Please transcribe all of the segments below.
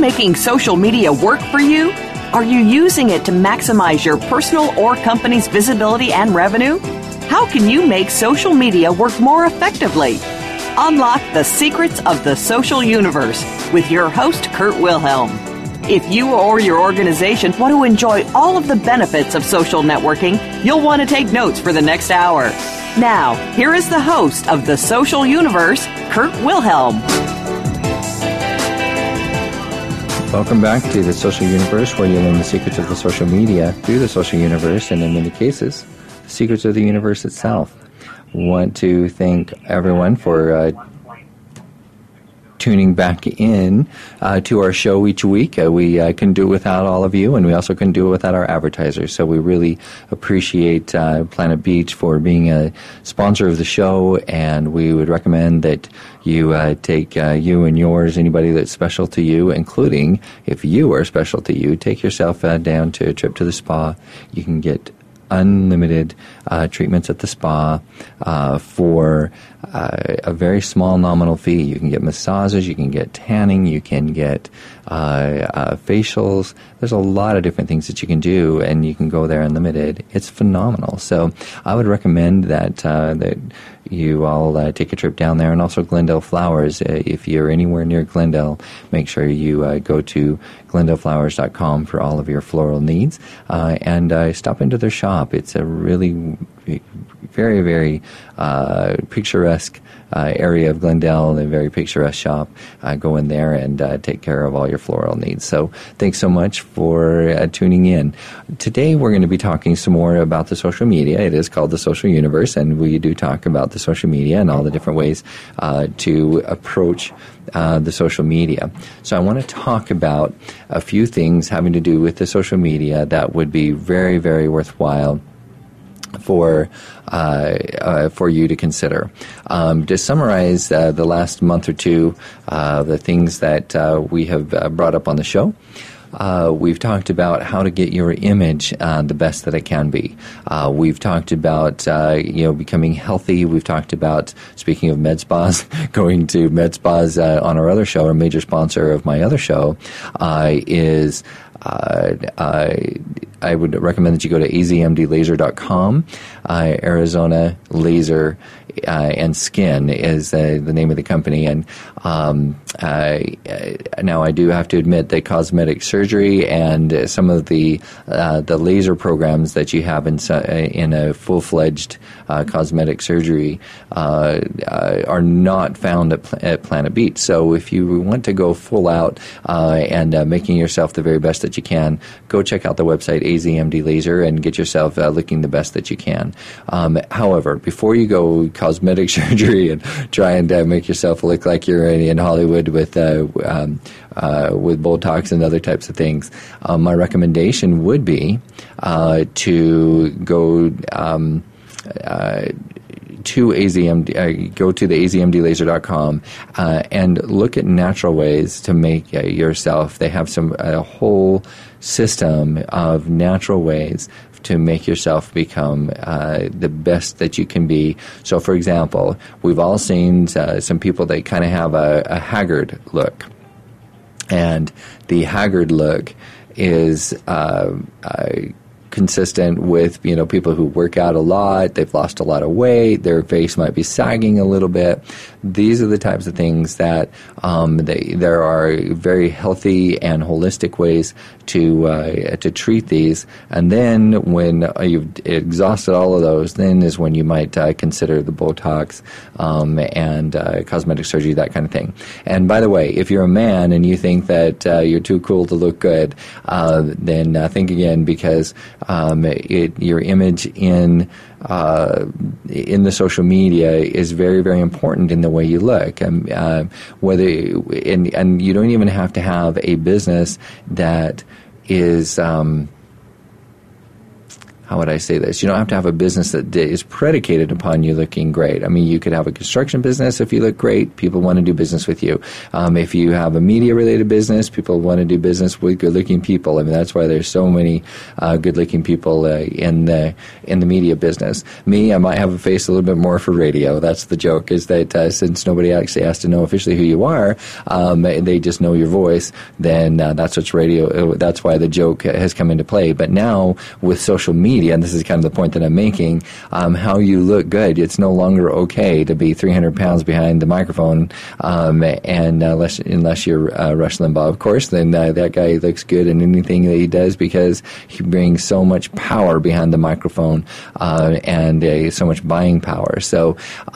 making social media work for you? Are you using it to maximize your personal or company's visibility and revenue? How can you make social media work more effectively? Unlock the secrets of the social universe with your host, Kurt Wilhelm. If you or your organization want to enjoy all of the benefits of social networking, you'll want to take notes for the next hour. Now, here is the host of the Social Universe, Kurt Wilhelm. Welcome back to the Social Universe, where you learn the secrets of the social media through the social universe, and in many cases, the secrets of the universe itself. Want to thank everyone for tuning back in to our show each week. We couldn't do it without all of you, and we also couldn't do it without our advertisers. So we really appreciate Planet Beach for being a sponsor of the show, and we would recommend that you take you and yours, anybody that's special to you, including if you are special to you, take yourself down to a trip to the spa. You can get unlimited treatments at the spa for a very small nominal fee. You can get massages, you can get tanning, you can get facials. There's a lot of different things that you can do, and you can go there unlimited. It's phenomenal. So I would recommend that you all take a trip down there, and also Glendale Flowers. If you're anywhere near Glendale, make sure you go to GlendaleFlowers.com for all of your floral needs, and stop into their shop. It's a really very, very picturesque area of Glendale, a very picturesque shop. Go in there and take care of all your floral needs. So thanks so much for tuning in. Today we're going to be talking some more about the social media. It is called the Social Universe, and we do talk about the social media and all the different ways to approach the social media. So I want to talk about a few things having to do with the social media that would be very, very worthwhile for you to consider. To summarize the last month or two, the things that we have brought up on the show. We've talked about how to get your image the best that it can be. We've talked about becoming healthy. We've talked about, speaking of med spas, going to med spas on our other show. Our major sponsor of my other show is I would recommend that you go to azmdlaser.com. Arizona Laser and Skin is the name of the company. And now I do have to admit that cosmetic surgery and some of the laser programs that you have in a full-fledged cosmetic surgery are not found at Planet Beach. So if you want to go full out and making yourself the very best that you can, go check out the website AZMD Laser and get yourself looking the best that you can. However, before you go cosmetic surgery and try and make yourself look like you're in Hollywood with Botox and other types of things, my recommendation would be to go to AZMD, go to the azmdlaser.com and look at natural ways to make yourself. They have a whole system of natural ways to make yourself become the best that you can be. So, for example, we've all seen some people that kind of have a haggard look. And the haggard look is consistent with, people who work out a lot, they've lost a lot of weight, their face might be sagging a little bit. These are the types of things that there are very healthy and holistic ways to treat these. And then when you've exhausted all of those, then is when you might consider the Botox and cosmetic surgery, that kind of thing. And by the way, if you're a man and you think that you're too cool to look good, then think again, because your image in the social media is very, very important in the way you look. And you don't even have to have a business that is how would I say this? You don't have to have a business that is predicated upon you looking great. I mean, you could have a construction business if you look great. People want to do business with you. If you have a media-related business, people want to do business with good-looking people. I mean, that's why there's so many good-looking people in the media business. Me, I might have a face a little bit more for radio. That's the joke, is that since nobody actually has to know officially who you are, they just know your voice, then that's what's radio. That's why the joke has come into play. But now with social media, and this is kind of the point that I'm making, how you look good. It's no longer okay to be 300 pounds behind the microphone, and unless you're Rush Limbaugh, of course, then that guy looks good in anything that he does because he brings so much power behind the microphone and so much buying power. So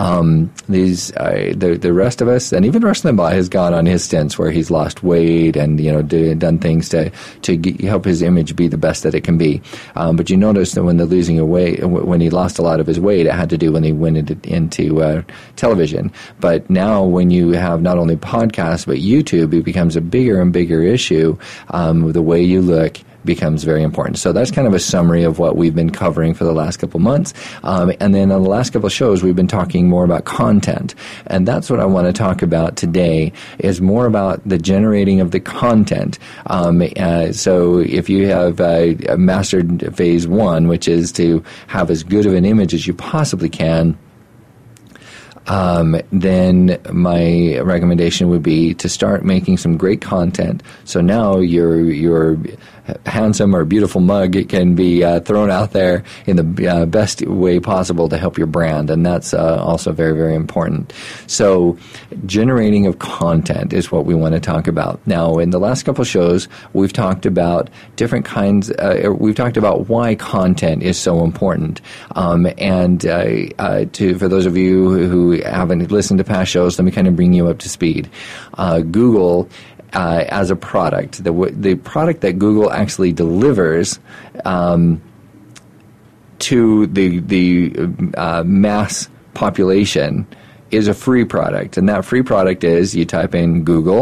the rest of us, and even Rush Limbaugh has gone on his stints where he's lost weight and done things to help his image be the best that it can be. But you notice that when when he lost a lot of his weight, it had to do when he went into television. But now when you have not only podcasts but YouTube, it becomes a bigger and bigger issue. The way you look becomes very important. So that's kind of a summary of what we've been covering for the last couple months. And then on the last couple of shows, we've been talking more about content. And that's what I want to talk about today, is more about the generating of the content. So if you have mastered phase 1, which is to have as good of an image as you possibly can, then my recommendation would be to start making some great content. So now your handsome or beautiful mug, it can be thrown out there in the best way possible to help your brand, and that's also very, very important. So generating of content is what we want to talk about. Now, in the last couple of shows, we've talked about different kinds, we've talked about why content is so important. For those of you who haven't listened to past shows, let me kind of bring you up to speed. Google, as a product, the product that Google actually delivers to the mass population is a free product. And that free product is you type in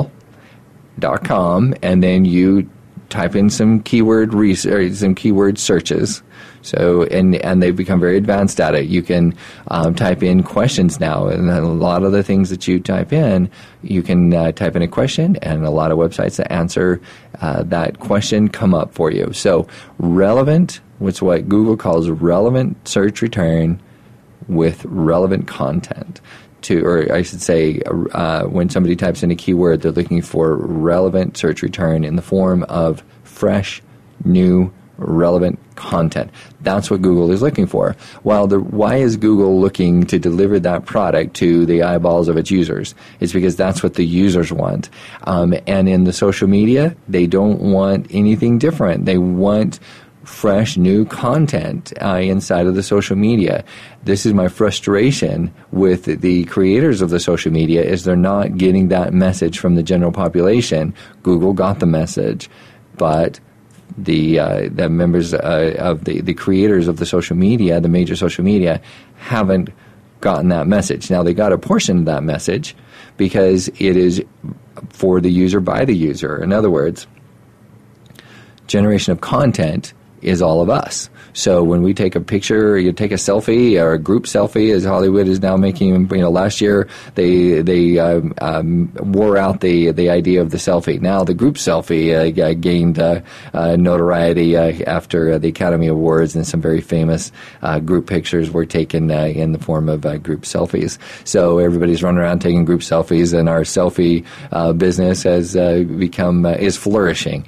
google.com and then you type in some keyword research, some keyword searches. So, and they've become very advanced at it. You can type in questions now, and a lot of the things that you type in, you can type in a question, and a lot of websites that answer that question come up for you. So, relevant, which is what Google calls relevant search return with relevant content. Or I should say, when somebody types in a keyword, they're looking for relevant search return in the form of fresh, new, relevant content. That's what Google is looking for. Why is Google looking to deliver that product to the eyeballs of its users? It's because that's what the users want. And in the social media, they don't want anything different. They want fresh, new content inside of the social media. This is my frustration with the creators of the social media, is they're not getting that message from the general population. Google got the message, but the members of the creators of the social media, the major social media, haven't gotten that message. Now, they got a portion of that message because it is for the user by the user. In other words, generation of content is all of us. So when we take a picture, you take a selfie or a group selfie, as Hollywood is now making. Last year they wore out the idea of the selfie. Now the group selfie gained notoriety after the Academy Awards, and some very famous group pictures were taken in the form of group selfies. So everybody's running around taking group selfies, and our selfie business has is flourishing.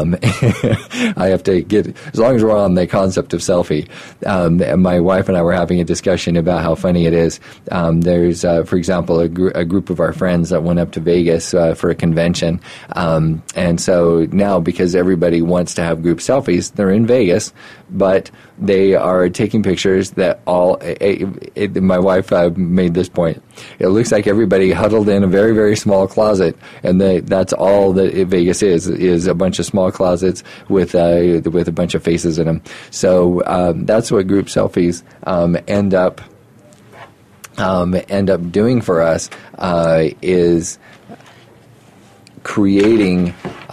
I have to get, as long as we're on the concept of selfie, my wife and I were having a discussion about how funny it is. There's, for example, a group of our friends that went up to Vegas for a convention, and so now, because everybody wants to have group selfies, they're in Vegas, but they are taking pictures that my wife made this point. It looks like everybody huddled in a very, very small closet, and that's all that Vegas is a bunch of small closets with a bunch of faces in them. So that's what group selfies end up doing for us, is creating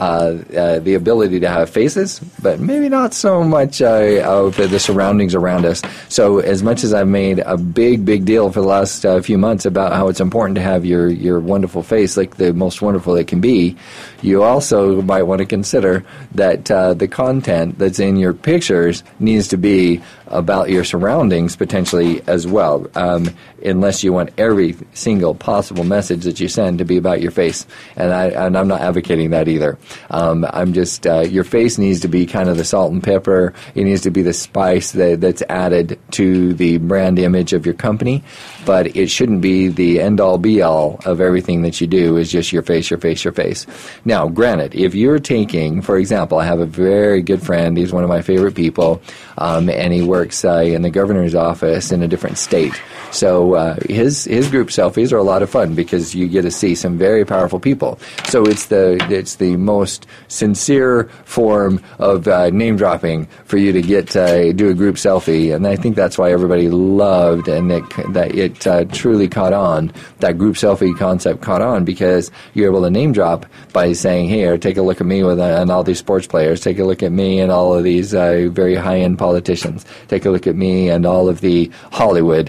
the ability to have faces, but maybe not so much of the surroundings around us. So as much as I've made a big deal for the last few months about how it's important to have your wonderful face, like the most wonderful it can be, you also might want to consider that the content that's in your pictures needs to be about your surroundings potentially as well, unless you want every single possible message that you send to be about your face. And I'm not advocating that either. I'm just, your face needs to be kind of the salt and pepper. It needs to be the spice that's added to the brand image of your company, but it shouldn't be the end-all, be-all of everything that you do is just your face, your face, your face. Now, granted, if you're taking, for example, I have a very good friend, he's one of my favorite people, and he works in the governor's office in a different state. So his group selfies are a lot of fun because you get to see some very powerful people. So it's the most sincere form of name dropping for you to get do a group selfie, and I think that's why everybody loved and that it truly caught on. That group selfie concept caught on because you're able to name drop by saying, "Here, take a look at me and all these sports players. Take a look at me and all of these very high-end politicians. Take a look at me and all of the Hollywood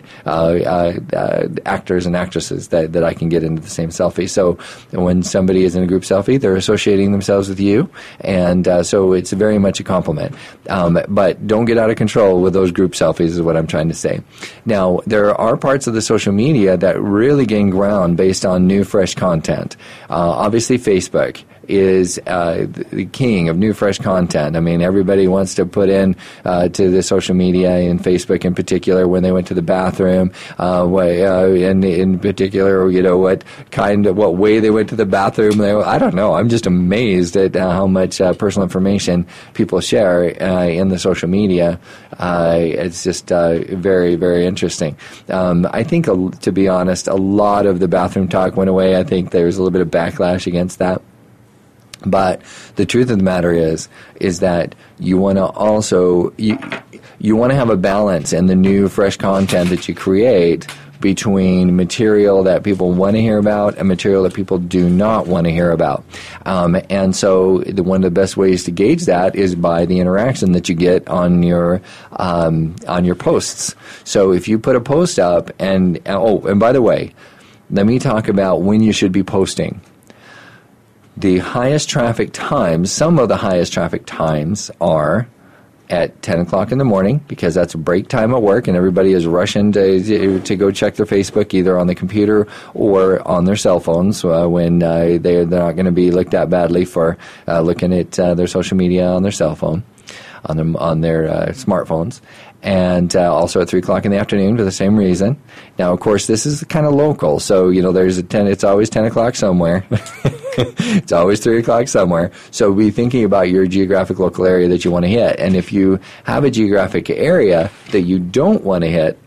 actors and actresses that I can get into the same selfie." So when somebody is in a group selfie, they're associating themselves with you, and so it's very much a compliment. But don't get out of control with those group selfies is what I'm trying to say. Now, there are parts of the social media that really gain ground based on new, fresh content. Obviously, Facebook is the king of new, fresh content. I mean, everybody wants to put in to the social media and Facebook in particular when they went to the bathroom, and in particular, what way they went to the bathroom. I don't know. I'm just amazed at how much personal information people share in the social media. It's just very, very interesting. I think, to be honest, a lot of the bathroom talk went away. I think there was a little bit of backlash against that. But the truth of the matter is that you want to also you want to have a balance in the new, fresh content that you create between material that people want to hear about and material that people do not want to hear about. And so one of the best ways to gauge that is by the interaction that you get on your posts. So if you put a post up and by the way, let me talk about when you should be posting. The highest traffic times, some of the highest traffic times are at 10 o'clock in the morning because that's break time at work and everybody is rushing to go check their Facebook either on the computer or on their cell phones when they're not going to be looked at badly for looking at their social media on their cell phone, on their smartphones. And also at 3 o'clock in the afternoon for the same reason. Now, of course, this is kind of local, so it's always 10 o'clock somewhere. It's always 3 o'clock somewhere. So be thinking about your geographic local area that you want to hit. And if you have a geographic area that you don't want to hit,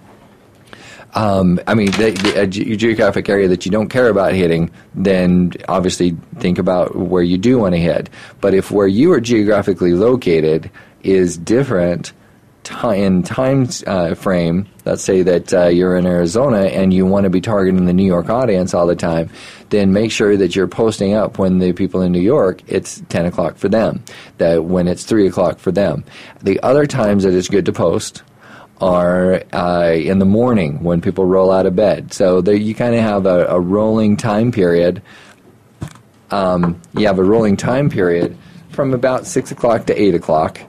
a geographic area that you don't care about hitting, then obviously think about where you do want to hit. But if where you are geographically located is different in time frame, let's say that you're in Arizona and you want to be targeting the New York audience all the time, then make sure that you're posting up when the people in New York, it's 10 o'clock for them, that when it's 3 o'clock for them. The other times that it's good to post are in the morning when people roll out of bed. So there you kind of have a rolling time period. You have a rolling time period from about 6 o'clock to 8 o'clock.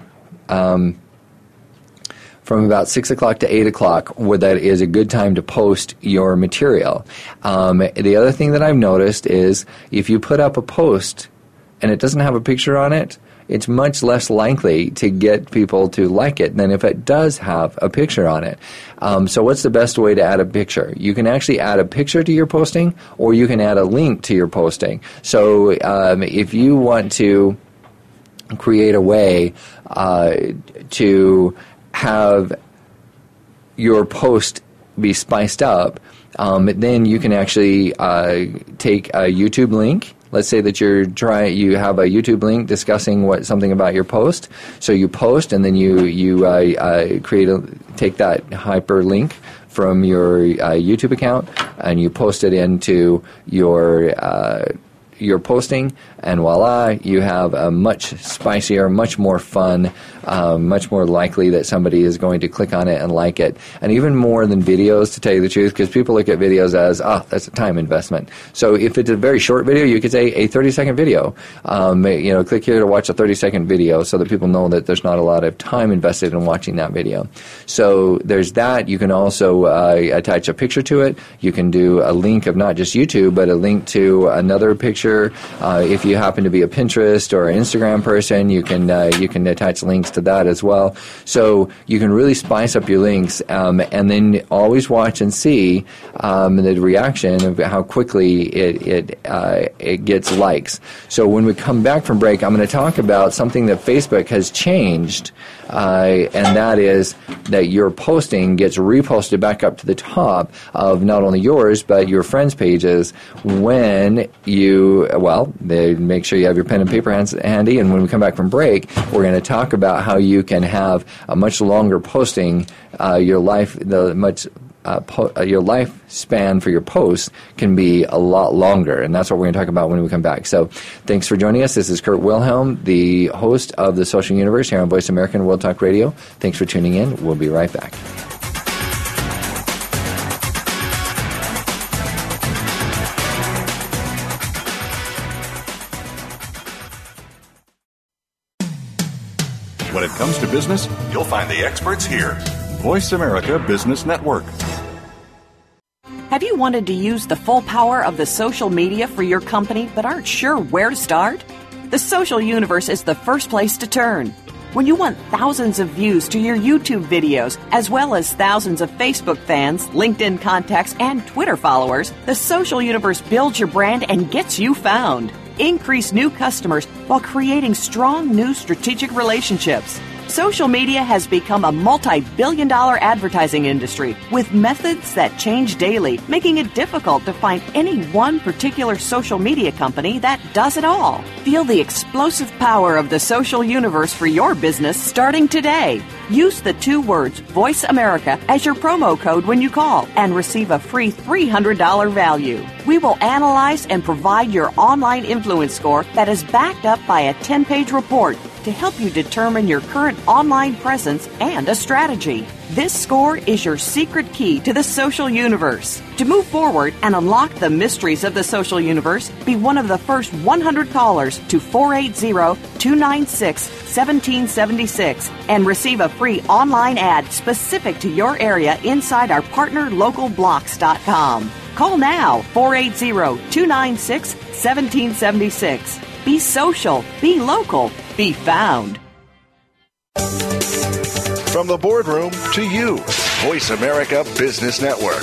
From about 6 o'clock to 8 o'clock, where that is a good time to post your material. The other thing that I've noticed is if you put up a post and it doesn't have a picture on it, it's much less likely to get people to like it than if it does have a picture on it. So what's the best way to add a picture? You can actually add a picture to your posting, or you can add a link to your posting. So if you want to create a way to have your post be spiced up, then you can actually take a YouTube link. Let's say that you have a YouTube link discussing something about your post. So you post, and then you take that hyperlink from your YouTube account, and you post it into your your posting, and voila, you have a much spicier, much more fun, much more likely that somebody is going to click on it and like it. And even more than videos, to tell you the truth, because people look at videos as, that's a time investment. So if it's a very short video, you could say a 30-second video. Click here to watch a 30-second video so that people know that there's not a lot of time invested in watching that video. So there's that. You can also attach a picture to it. You can do a link of not just YouTube, but a link to another picture. If you happen to be a Pinterest or an Instagram person, you can attach links to that as well. So you can really spice up your links, and then always watch and see the reaction of how quickly it gets likes. So when we come back from break, I'm going to talk about something that Facebook has changed, and that is that your posting gets reposted back up to the top of not only yours but your friends' pages when they make sure you have your pen and paper handy. And when we come back from break, we're going to talk about how you can have a much longer posting. Your lifespan for your posts can be a lot longer, and that's what we're going to talk about when we come back. So thanks for joining us. This is Kurt Wilhelm, the host of The Social Universe here on Voice America World Talk Radio. Thanks for tuning in. We'll be right back. When it comes to business, you'll find the experts here. Voice America Business Network. Have you wanted to use the full power of the social media for your company but aren't sure where to start? The Social Universe is the first place to turn. When you want thousands of views to your YouTube videos, as well as thousands of Facebook fans, LinkedIn contacts, and Twitter followers, the Social Universe builds your brand and gets you found. Increase new customers while creating strong new strategic relationships. Social media has become a multi-billion-dollar advertising industry with methods that change daily, making it difficult to find any one particular social media company that does it all. Feel the explosive power of the Social Universe for your business starting today. Use the 2 words Voice America as your promo code when you call and receive a free $300 value. We will analyze and provide your online influence score that is backed up by a 10-page report to help you determine your current online presence and a strategy. This score is your secret key to the social universe. To move forward and unlock the mysteries of the social universe, be one of the first 100 callers to 480-296-1776 and receive a free online ad specific to your area inside our partner localblocks.com. Call now, 480-296-1776. Be social, be local, be found. From the boardroom to you, Voice America Business Network.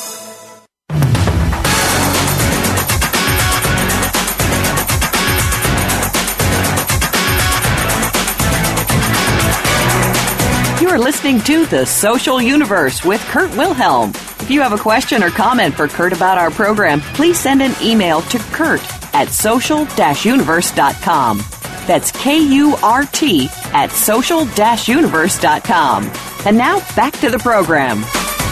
You are listening to The Social Universe with Kurt Wilhelm. If you have a question or comment for Kurt about our program, please send an email to kurt@social-universe.com. That's KURT@social-universe.com. And now back to the program.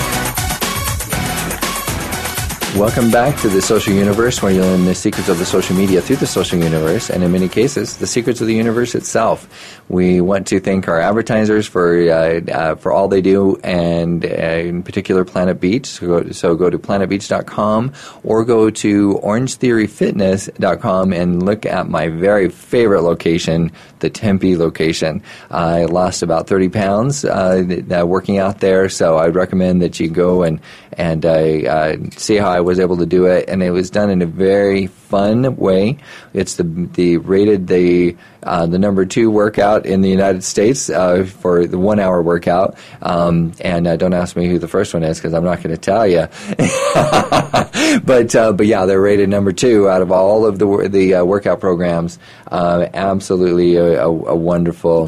Welcome back to the Social Universe, where you'll learn the secrets of the social media through the social universe, and in many cases, the secrets of the universe itself. We want to thank our advertisers for all they do, and in particular, Planet Beach. So go to planetbeach.com or go to orangetheoryfitness.com and look at my very favorite location, the Tempe location. I lost about 30 pounds working out there, so I'd recommend that you go and see how I was able to do it, and it was done in a very fun way. It's rated the number 2 workout in the United States for the 1-hour workout. And don't ask me who the first one is because I'm not going to tell you. But yeah, they're rated number 2 out of all of the workout programs. Absolutely a wonderful.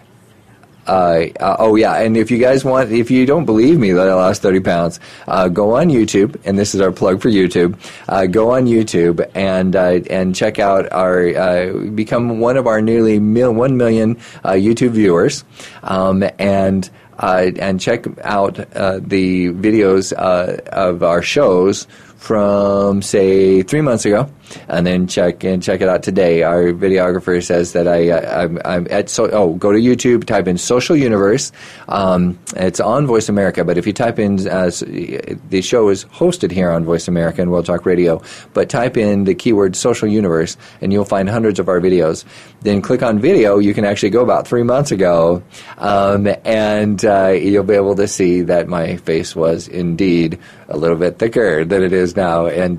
And if you guys if you don't believe me that I lost 30 pounds, go on YouTube, and this is our plug for YouTube. Go on YouTube and check out become one of our nearly 1 million YouTube viewers, and check out the videos of our shows from, say, 3 months ago, and then check it out today. Our videographer says that I'm at go to YouTube, type in Social Universe. It's on Voice America, but if you type in the show is hosted here on Voice America and World Talk Radio, but type in the keyword Social Universe and you'll find hundreds of our videos. Then click on video. You can actually go about 3 months ago, and you'll be able to see that my face was indeed a little bit thicker than it is now, and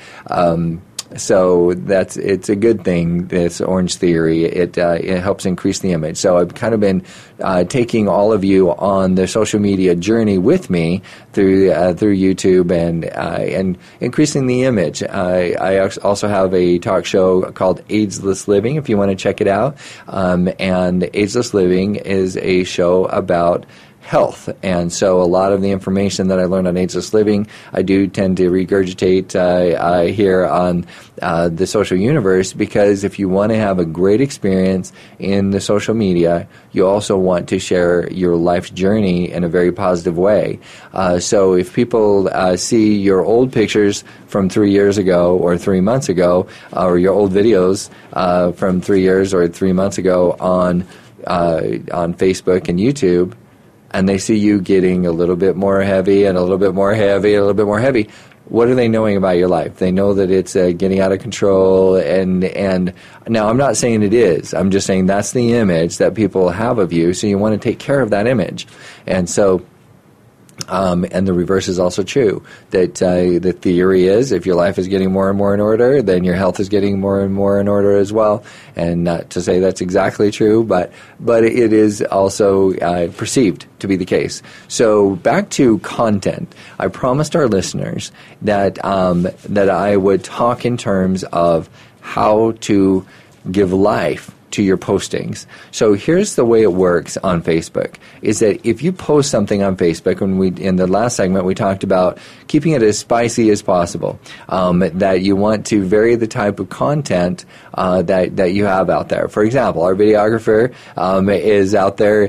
so it's a good thing. This Orange Theory, it helps increase the image. So I've kind of been taking all of you on the social media journey with me through YouTube and increasing the image. I also have a talk show called Ageless Living, if you want to check it out. And Ageless Living is a show about health, and so a lot of the information that I learned on Ageless Living, I do tend to regurgitate here on the Social Universe, because if you want to have a great experience in the social media, you also want to share your life's journey in a very positive way. So if people see your old pictures from 3 years ago or 3 months ago, or your old videos from 3 years or 3 months ago on Facebook and YouTube, and they see you getting a little bit more heavy and a little bit more heavy and a little bit more heavy, what are they knowing about your life? They know that it's getting out of control, and now I'm not saying it is. I'm just saying that's the image that people have of you, so you want to take care of that image. And so and the reverse is also true, that the theory is if your life is getting more and more in order, then your health is getting more and more in order as well. And not to say that's exactly true, but it is also perceived to be the case. So back to content. I promised our listeners that I would talk in terms of how to give life to your postings. So here's the way it works on Facebook, is that if you post something on Facebook, and in the last segment we talked about keeping it as spicy as possible, that you want to vary the type of content that you have out there. For example, our videographer is out there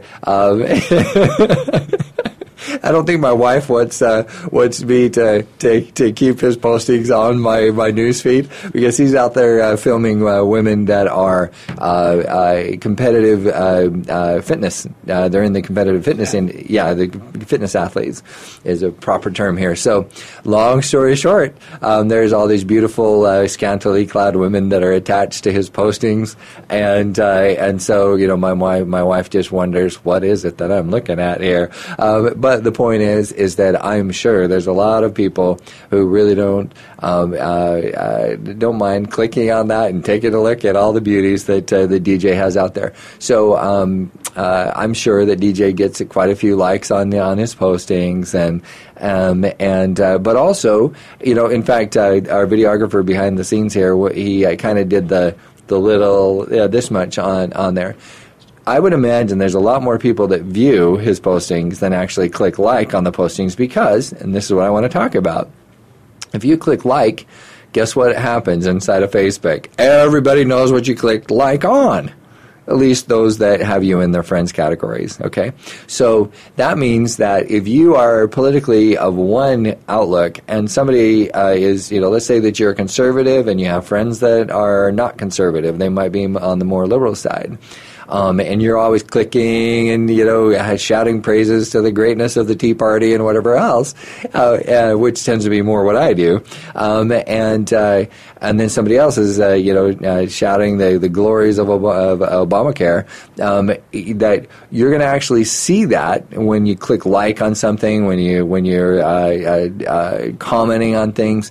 I don't think my wife wants me to keep his postings on my news feed, because he's out there filming women that are competitive fitness. They're in the competitive fitness, the fitness athletes is a proper term here. So, long story short, there's all these beautiful scantily clad women that are attached to his postings, and so my wife just wonders, what is it that I'm looking at here? But the point is that I'm sure there's a lot of people who really don't mind clicking on that and taking a look at all the beauties that the DJ has out there. So I'm sure that DJ gets quite a few likes on his postings, but also, in fact, our videographer behind the scenes here, he kind of did the little this much on there. I would imagine there's a lot more people that view his postings than actually click like on the postings, because, and this is what I want to talk about, if you click like, guess what happens inside of Facebook? Everybody knows what you clicked like on. At least those that have you in their friends categories, okay? So that means that if you are politically of one outlook and somebody is, let's say that you're a conservative and you have friends that are not conservative, they might be on the more liberal side. And you're always clicking and, shouting praises to the greatness of the Tea Party and whatever else, which tends to be more what I do. And then somebody else is, shouting the glories of Obamacare, that you're going to actually see that when you click like on something, when you're commenting on things.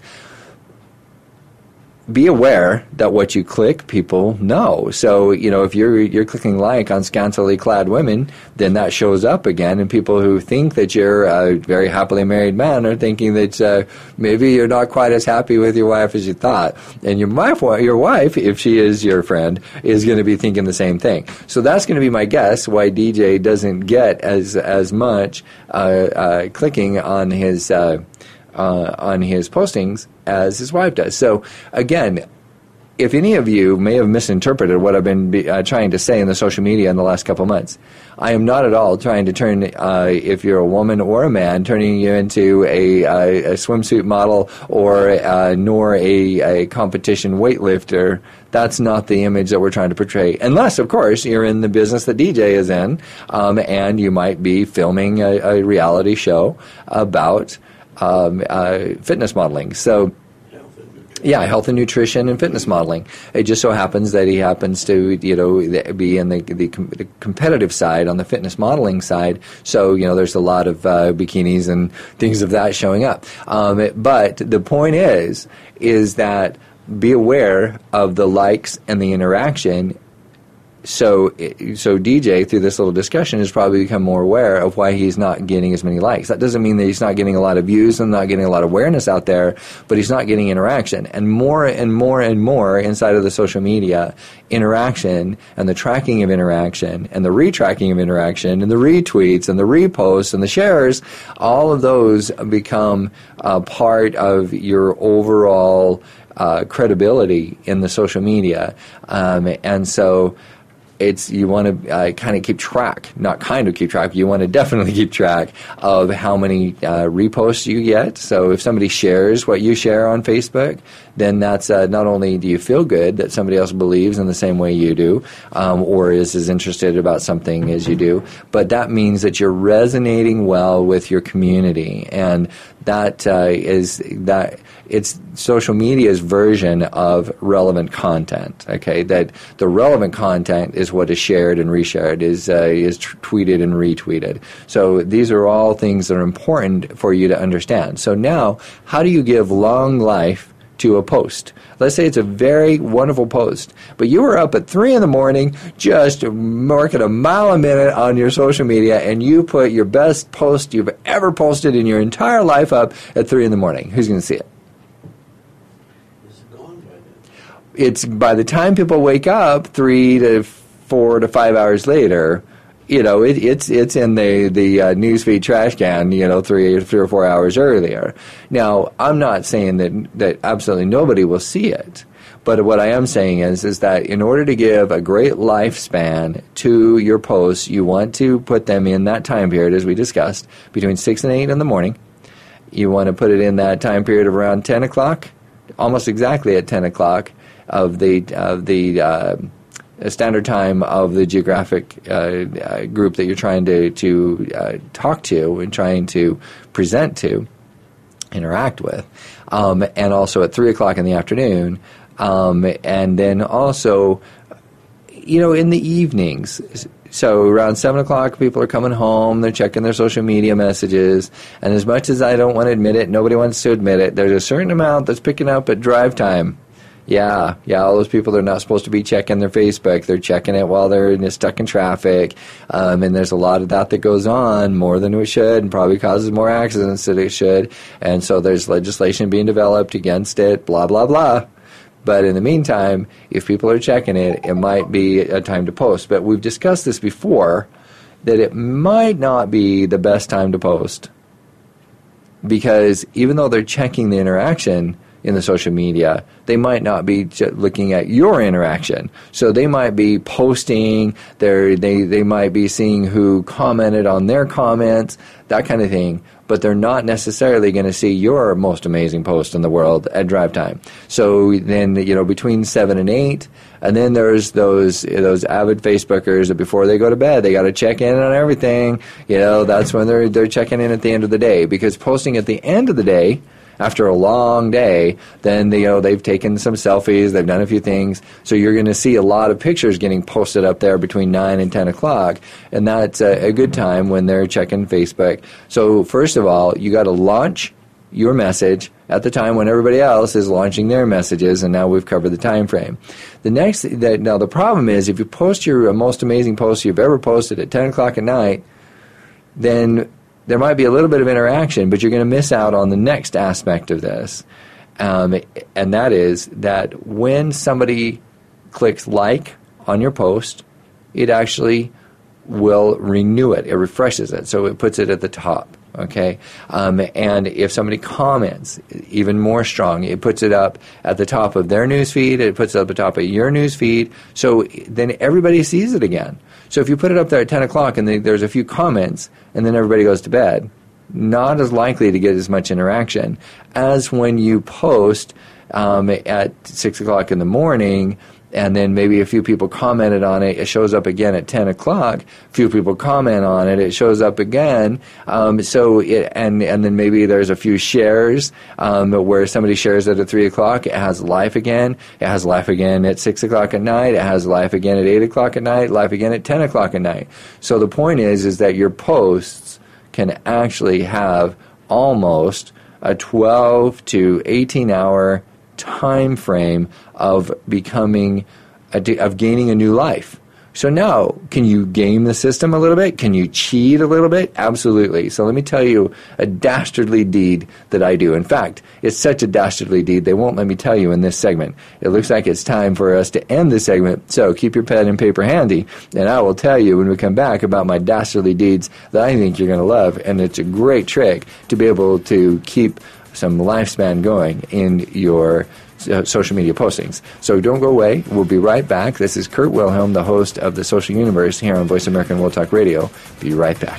Be aware that what you click, people know. So, if you're clicking like on scantily clad women, then that shows up again, and people who think that you're a very happily married man are thinking that maybe you're not quite as happy with your wife as you thought. And your wife, if she is your friend, is going to be thinking the same thing. So that's going to be my guess why DJ doesn't get as much clicking on his postings as his wife does. So again, if any of you may have misinterpreted what I've been trying to say in the social media in the last couple months, I am not at all trying to turn, if you're a woman or a man, turning you into a swimsuit model or nor a competition weightlifter. That's not the image that we're trying to portray. Unless, of course, you're in the business that DJ is in, and you might be filming a reality show about fitness modeling. So, yeah, health and nutrition and fitness modeling. It just so happens that he happens to, be in the competitive side on the fitness modeling side. So, there's a lot of bikinis and things of that showing up. But the point is that be aware of the likes and the interaction. So DJ, through this little discussion, has probably become more aware of why he's not getting as many likes. That doesn't mean that he's not getting a lot of views and not getting a lot of awareness out there, but he's not getting interaction. And more and more and more inside of the social media, interaction and the tracking of interaction and the retracking of interaction and the retweets and the reposts and the shares, all of those become part of your overall credibility in the social media. And so you want to kind of keep track, not kind of keep track, you want to definitely keep track of how many reposts you get. So if somebody shares what you share on Facebook, then that's not only do you feel good that somebody else believes in the same way you do, or is as interested about something as you do, but that means that you're resonating well with your community, and it's social media's version of relevant content. Okay, that the relevant content is what is shared and reshared, is tweeted and retweeted. So these are all things that are important for you to understand. So now, how do you give long life to a post? Let's say it's a very wonderful post, but you were up at 3 a.m. just marking a mile a minute on your social media, and you put your best post you've ever posted in your entire life up at 3 a.m. Who's going to see it? It's by the time people wake up 3 to 4 to 5 hours later, it's in the newsfeed trash can, 3 or 4 hours earlier. Now, I'm not saying that absolutely nobody will see it, but what I am saying is that in order to give a great lifespan to your posts, you want to put them in that time period, as we discussed, between 6 and 8 in the morning. You want to put it in that time period of around 10 o'clock, almost exactly at 10 o'clock of the standard time of the geographic group that you're trying to talk to and trying to present to, interact with, and also at 3 o'clock in the afternoon, and then also, in the evenings. So around 7 o'clock, people are coming home, they're checking their social media messages, and as much as I don't want to admit it, nobody wants to admit it, there's a certain amount that's picking up at drive time. Yeah, all those people, they're not supposed to be checking their Facebook. They're checking it while they're stuck in traffic. And there's a lot of that goes on, more than it should, and probably causes more accidents than it should. And so there's legislation being developed against it, blah, blah, blah. But in the meantime, if people are checking it, it might be a time to post. But we've discussed this before, that it might not be the best time to post. Because even though they're checking the interaction in the social media, they might not be looking at your interaction. So they might be posting, they might be seeing who commented on their comments, that kind of thing, but they're not necessarily going to see your most amazing post in the world at drive time. So then, between 7 and 8, and then there's those avid Facebookers that before they go to bed, they got to check in on everything. That's when they're checking in at the end of the day, because posting at the end of the day, after a long day, then they've taken some selfies, they've done a few things, so you're going to see a lot of pictures getting posted up there between 9 and 10 o'clock, and that's a good time when they're checking Facebook. So first of all, you got to launch your message at the time when everybody else is launching their messages, and now we've covered the time frame. Now the problem is, if you post your most amazing post you've ever posted at 10 o'clock at night, then there might be a little bit of interaction, but you're going to miss out on the next aspect of this. And that is that when somebody clicks like on your post, it actually will renew it. It refreshes it, so it puts it at the top. Okay, and if somebody comments, even more strong, it puts it up at the top of their news feed, it puts it up at the top of your news feed, so then everybody sees it again. So if you put it up there at 10 o'clock and there's a few comments and then everybody goes to bed, not as likely to get as much interaction as when you post at 6 o'clock in the morning, and then maybe a few people commented on it, it shows up again at 10 o'clock, a few people comment on it, it shows up again, and then maybe there's a few shares where somebody shares it at 3 o'clock, it has life again at 6 o'clock at night, it has life again at 8 o'clock at night, life again at 10 o'clock at night. So the point is that your posts can actually have almost a 12 to 18 hour time frame of gaining a new life. So now, can you game the system a little bit? Can you cheat a little bit? Absolutely. So let me tell you a dastardly deed that I do. In fact, it's such a dastardly deed, they won't let me tell you in this segment. It looks like it's time for us to end this segment, so keep your pen and paper handy, and I will tell you when we come back about my dastardly deeds that I think you're going to love, and it's a great trick to be able to keep some lifespan going in your social media postings. So don't go away. We'll be right back. This is Kurt Wilhelm, the host of The Social Universe here on Voice America World Talk Radio. Be right back.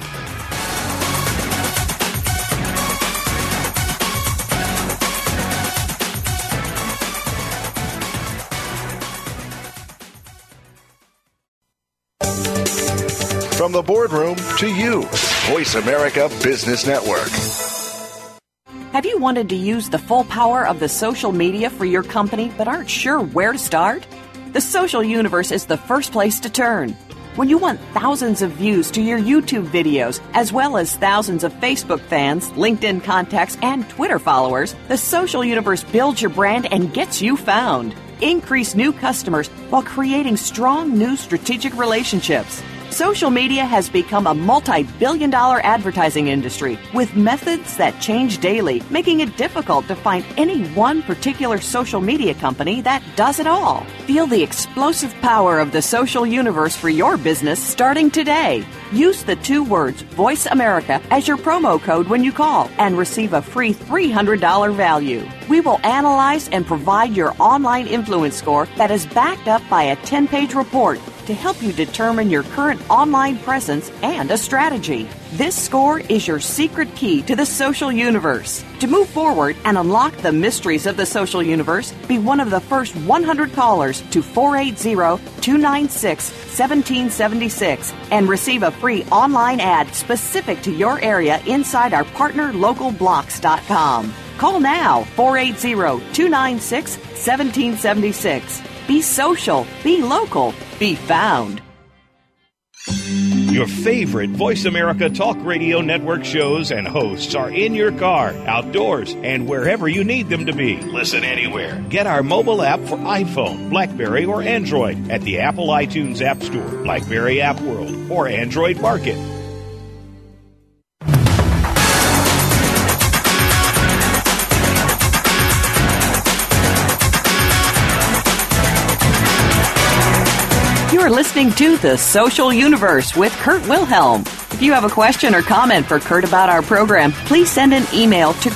From the boardroom to you, Voice America Business Network. Have you wanted to use the full power of the social media for your company but aren't sure where to start? The Social Universe is the first place to turn. When you want thousands of views to your YouTube videos, as well as thousands of Facebook fans, LinkedIn contacts, and Twitter followers, the Social Universe builds your brand and gets you found. Increase new customers while creating strong new strategic relationships. Social media has become a multi-billion-dollar advertising industry with methods that change daily, making it difficult to find any one particular social media company that does it all. Feel the explosive power of the Social Universe for your business starting today. Use the 2 words Voice America as your promo code when you call and receive a free $300 value. We will analyze and provide your online influence score that is backed up by a 10-page report to help you determine your current online presence and a strategy. This score is your secret key to the social universe. To move forward and unlock the mysteries of the social universe, be one of the first 100 callers to 480-296-1776 and receive a free online ad specific to your area inside our partner localblocks.com. Call now, 480-296-1776. Be social, be local, be found. Your favorite Voice America Talk Radio Network shows and hosts are in your car, outdoors, and wherever you need them to be. Listen anywhere. Get our mobile app for iPhone, BlackBerry, or Android at the Apple iTunes App Store, BlackBerry App World, or Android Market. You're listening to The Social Universe with Kurt Wilhelm. If you have a question or comment for Kurt about our program, please send an email to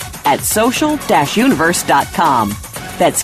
kurt@social-universe.com. That's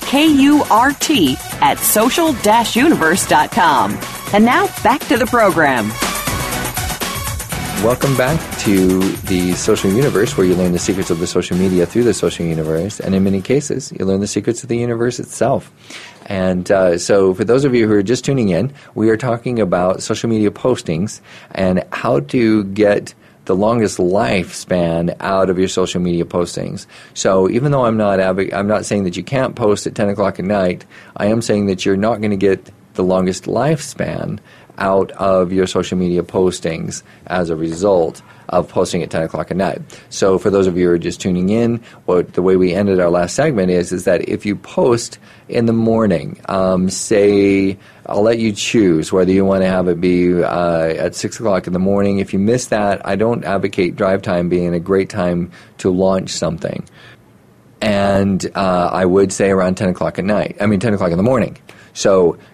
KURT@social-universe.com. And now, back to the program. Welcome back to the Social Universe, where you learn the secrets of the social media through the social universe, and in many cases, you learn the secrets of the universe itself. And so for those of you who are just tuning in, we are talking about social media postings and how to get the longest lifespan out of your social media postings. So even though I'm not saying that you can't post at 10 o'clock at night, I am saying that you're not going to get the longest lifespan out of your social media postings as a result of posting at 10 o'clock at night. So for those of you who are just tuning in, the way we ended our last segment is that if you post in the morning, say, I'll let you choose whether you want to have it be at 6 o'clock in the morning. If you miss that, I don't advocate drive time being a great time to launch something. And I would say around 10 o'clock in the morning. So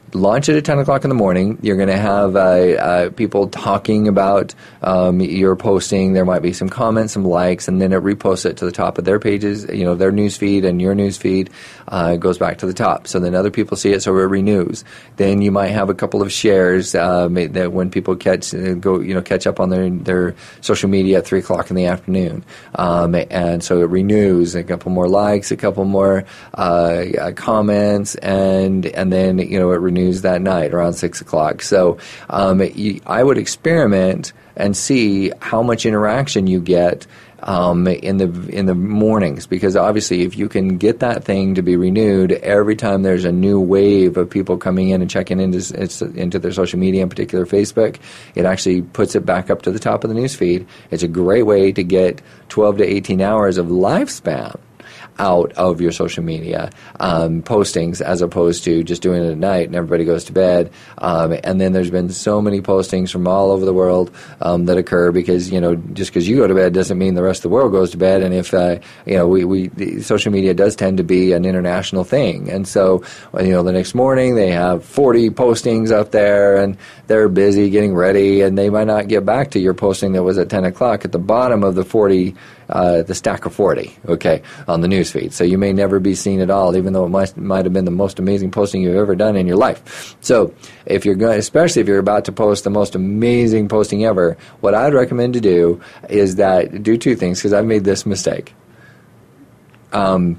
launch it at 10 o'clock in the morning. You're going to have people talking about your posting. There might be some comments, some likes, and then it reposts it to the top of their pages, their news feed, and your news feed goes back to the top. So then other people see it, so it renews. Then you might have a couple of shares that when people catch up on their social media at 3 o'clock in the afternoon. And so it renews, a couple more likes, a couple more comments, and then, it renews that night around 6 o'clock. So I would experiment and see how much interaction you get in the mornings, because obviously if you can get that thing to be renewed every time there's a new wave of people coming in and checking into their social media, in particular Facebook, it actually puts it back up to the top of the news feed. It's a great way to get 12 to 18 hours of lifespan out of your social media postings, as opposed to just doing it at night and everybody goes to bed. And then there's been so many postings from all over the world that occur because, just because you go to bed doesn't mean the rest of the world goes to bed. And if, the social media does tend to be an international thing. And so, the next morning they have 40 postings up there and they're busy getting ready, and they might not get back to your posting that was at 10 o'clock at the bottom of the 40, the stack of 40, on the news feed. So you may never be seen at all, even though it might have been the most amazing posting you've ever done in your life. So if you're going, especially if you're about to post the most amazing posting ever, what I'd recommend to do is that do two things, because I've made this mistake. Put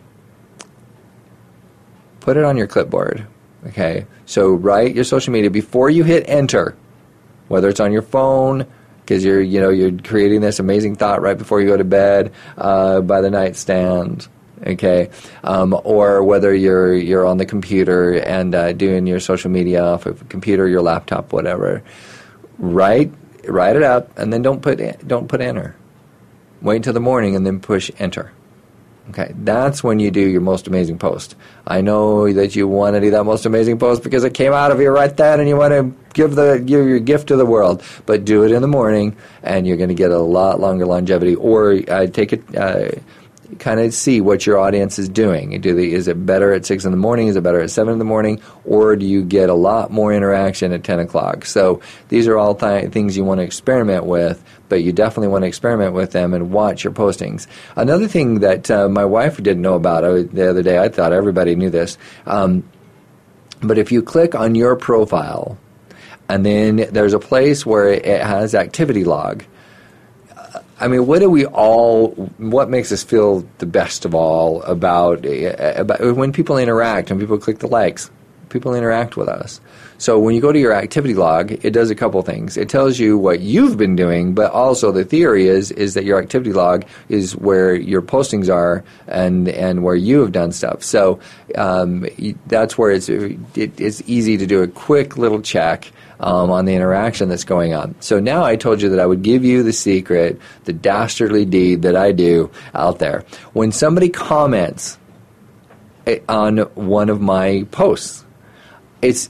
it on your clipboard. Okay, so write your social media before you hit enter, whether it's on your phone, because you're creating this amazing thought right before you go to bed by the nightstand, okay, or whether you're on the computer and doing your social media off of a computer, your laptop, whatever. Write it up, and then don't put enter. Wait until the morning and then push enter. Okay, that's when you do your most amazing post. I know that you want to do that most amazing post because it came out of you right then, and you want to give your gift to the world. But do it in the morning, and you're going to get a lot longer longevity. Or take it, kind of see what your audience is doing. Is it better at 6 in the morning? Is it better at 7 in the morning? Or do you get a lot more interaction at 10 o'clock? So these are all things you want to experiment with, but you definitely want to experiment with them and watch your postings. Another thing that my wife didn't know about the other day, I thought everybody knew this, but if you click on your profile, and then there's a place where it has activity log. I mean, what makes us feel the best of all about when people interact, when people click the likes, people interact with us. So when you go to your activity log, it does a couple things. It tells you what you've been doing, but also the theory is that your activity log is where your postings are and where you have done stuff. So that's where it's easy to do a quick little check on the interaction that's going on. So now I told you that I would give you the secret, the dastardly deed that I do out there. When somebody comments on one of my posts, it's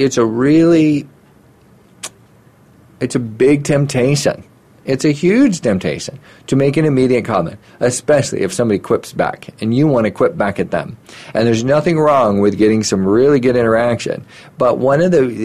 a big temptation. It's a huge temptation to make an immediate comment, especially if somebody quips back and you want to quip back at them. And there's nothing wrong with getting some really good interaction. But one of the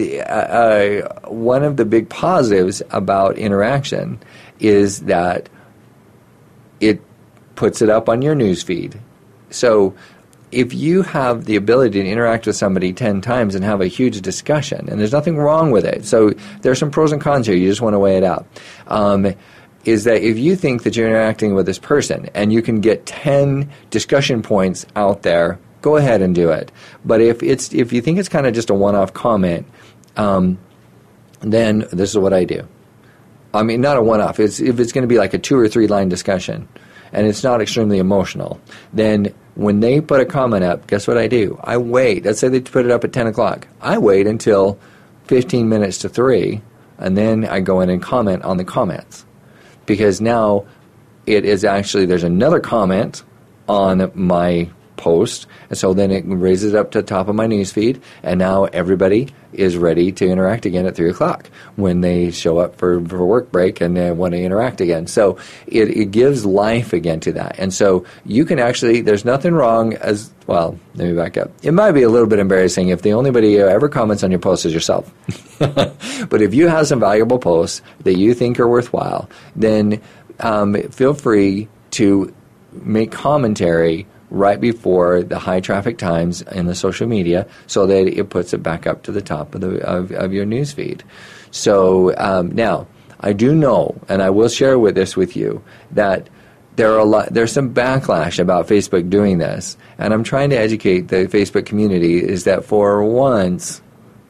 big positives about interaction is that it puts it up on your news feed. So if you have the ability to interact with somebody 10 times and have a huge discussion, and there's nothing wrong with it, so there's some pros and cons here, you just want to weigh it out, is that if you think that you're interacting with this person and you can get 10 discussion points out there, go ahead and do it. But if you think it's kind of just a one-off comment, then this is what I do. I mean, not a one-off. If it's going to be like a 2 or 3 line discussion and it's not extremely emotional, then when they put a comment up, guess what I do? I wait. Let's say they put it up at 10 o'clock. I wait until 15 minutes to 3, and then I go in and comment on the comments. Because now it is actually, there's another comment on my post, and so then it raises it up to the top of my newsfeed, and now everybody is ready to interact again at 3 o'clock when they show up for work break and they want to interact again. So it gives life again to that. And so you can actually, there's nothing wrong as, well, let me back up. It might be a little bit embarrassing if the only body who ever comments on your post is yourself. But if you have some valuable posts that you think are worthwhile, then feel free to make commentary right before the high traffic times in the social media so that it puts it back up to the top of your news feed. So now, I do know, and I will share this with you, that there's some backlash about Facebook doing this, and I'm trying to educate the Facebook community is that for once,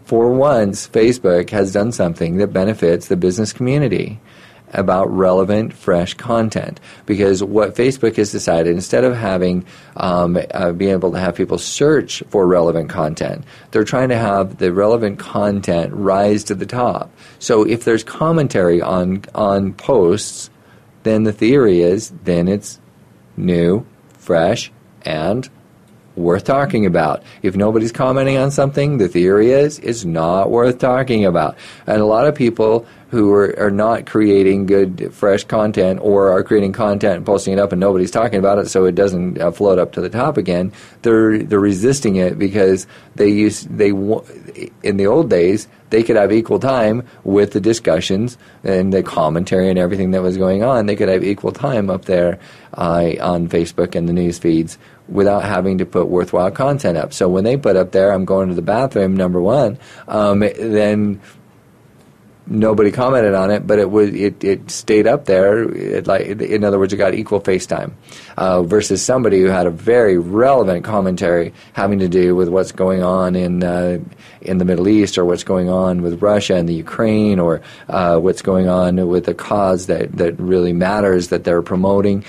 Facebook has done something that benefits the business community about relevant, fresh content. Because what Facebook has decided, instead of having being able to have people search for relevant content, they're trying to have the relevant content rise to the top. So if there's commentary on posts, then the theory is then it's new, fresh, and worth talking about. If nobody's commenting on something, the theory is it's not worth talking about. And a lot of people who are not creating good, fresh content or are creating content and posting it up and nobody's talking about it so it doesn't float up to the top again, they're resisting it because in the old days, they could have equal time with the discussions and the commentary and everything that was going on. They could have equal time up there on Facebook and the news feeds without having to put worthwhile content up. So when they put up there, I'm going to the bathroom, number one, then nobody commented on it, but it stayed up there. In other words, it got equal face time versus somebody who had a very relevant commentary having to do with what's going on in the Middle East, or what's going on with Russia and the Ukraine, or what's going on with a cause that really matters that they're promoting,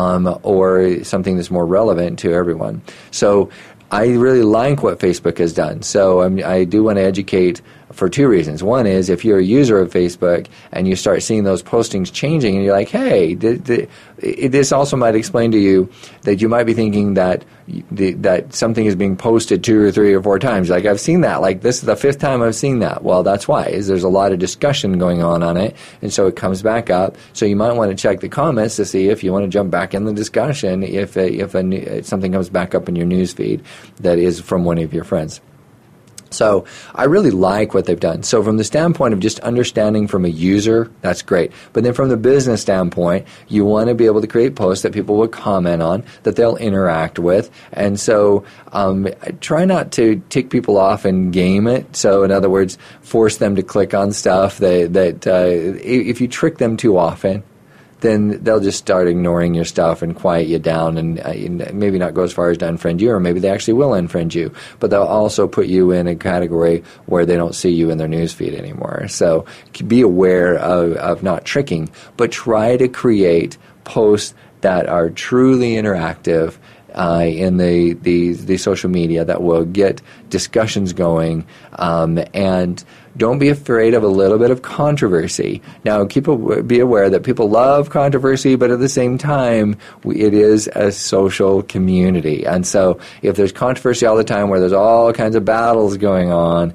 or something that's more relevant to everyone. So I really like what Facebook has done. So I do want to educate for two reasons. One is if you're a user of Facebook and you start seeing those postings changing and you're like, hey, this also might explain to you that you might be thinking that something is being posted 2 or 3 or 4 times. Like, I've seen that. Like, this is the 5th time I've seen that. Well, that's why. There's a lot of discussion going on it, and so it comes back up. So you might want to check the comments to see if you want to jump back in the discussion if something comes back up in your news feed that is from one of your friends. So I really like what they've done. So from the standpoint of just understanding from a user, that's great. But then from the business standpoint, you want to be able to create posts that people will comment on, that they'll interact with. And so try not to tick people off and game it. So in other words, force them to click on stuff that if you trick them too often, then they'll just start ignoring your stuff and quiet you down, and maybe not go as far as to unfriend you, or maybe they actually will unfriend you. But they'll also put you in a category where they don't see you in their newsfeed anymore. So be aware of not tricking, but try to create posts that are truly interactive in the social media that will get discussions going, and don't be afraid of a little bit of controversy. Now, be aware that people love controversy, but at the same time, it is a social community. And so if there's controversy all the time where there's all kinds of battles going on,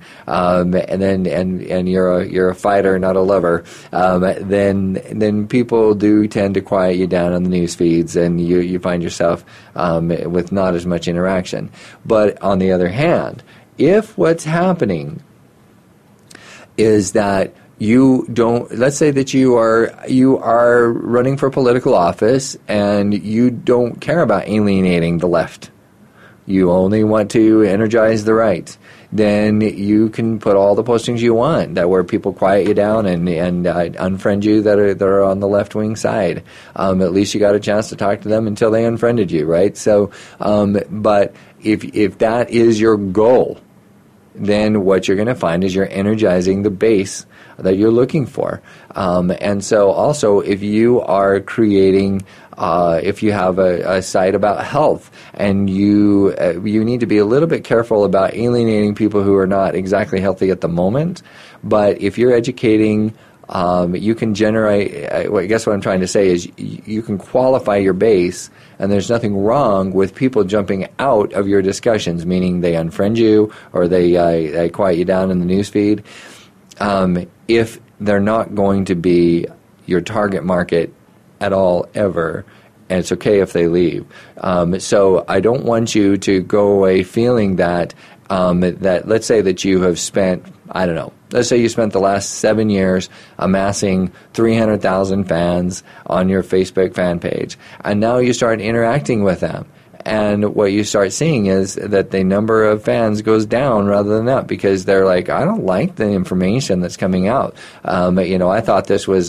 and you're a fighter, not a lover, then people do tend to quiet you down on the news feeds, and you find yourself with not as much interaction. But on the other hand, if what's happening is that you don't, let's say that you are running for political office and you don't care about alienating the left. You only want to energize the right. Then you can put all the postings you want that where people quiet you down and unfriend you that are on the left-wing side. At least you got a chance to talk to them until they unfriended you, right? So, but if that is your goal, then what you're going to find is you're energizing the base that you're looking for. And so also if you are creating, if you have a site about health and you need to be a little bit careful about alienating people who are not exactly healthy at the moment, but if you're educating you can generate, I guess what I'm trying to say is you can qualify your base, and there's nothing wrong with people jumping out of your discussions, meaning they unfriend you or they quiet you down in the newsfeed, if they're not going to be your target market at all ever. And it's okay if they leave. So I don't want you to go away feeling that let's say that you have spent, I don't know, let's say you spent the last 7 years amassing 300,000 fans on your Facebook fan page, and now you start interacting with them. And what you start seeing is that the number of fans goes down rather than up, because they're like, I don't like the information that's coming out. I thought this was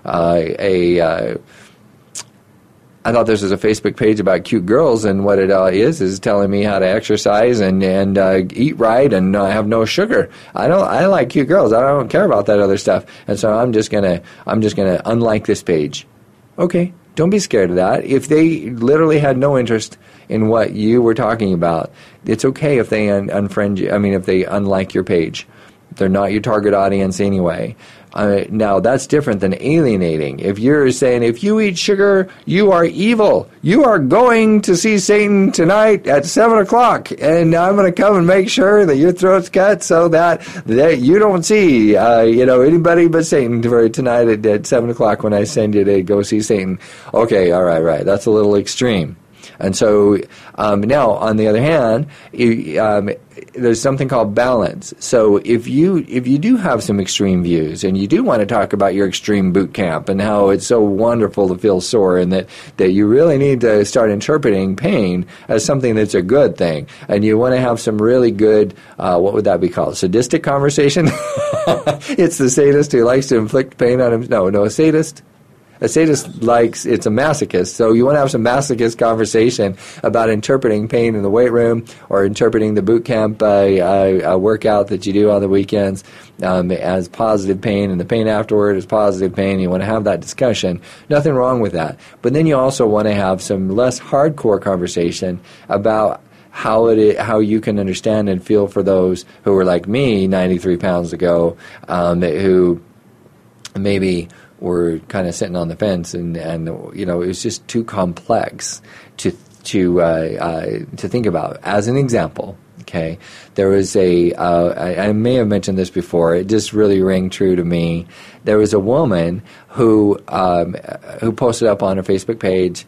I thought this was a Facebook page about cute girls, and what it is telling me how to exercise and eat right and have no sugar. I like cute girls. I don't care about that other stuff, and so I'm just gonna unlike this page. Okay, don't be scared of that. If they literally had no interest in what you were talking about, it's okay if they unfriend you. I mean, if they unlike your page. They're not your target audience anyway. Now, that's different than alienating. If you're saying, if you eat sugar, you are evil. You are going to see Satan tonight at 7 o'clock, and I'm going to come and make sure that your throat's cut so that you don't see anybody but Satan tonight at 7 o'clock when I send you to go see Satan. Okay, all right. That's a little extreme. And so now, on the other hand, there's something called balance. So if you do have some extreme views, and you do want to talk about your extreme boot camp and how it's so wonderful to feel sore, and that you really need to start interpreting pain as something that's a good thing, and you want to have some really good, what would that be called? Sadistic conversation? It's the sadist who likes to inflict pain on him. No, a sadist. A sadist it's a masochist, so you want to have some masochist conversation about interpreting pain in the weight room, or interpreting the boot camp workout that you do on the weekends as positive pain, and the pain afterward is positive pain. You want to have that discussion. Nothing wrong with that. But then you also want to have some less hardcore conversation about how you can understand and feel for those who were like me 93 pounds ago, who maybe were kind of sitting on the fence, and it was just too complex to think about. As an example, okay, there was I may have mentioned this before. It just really rang true to me. There was a woman who posted up on her Facebook page.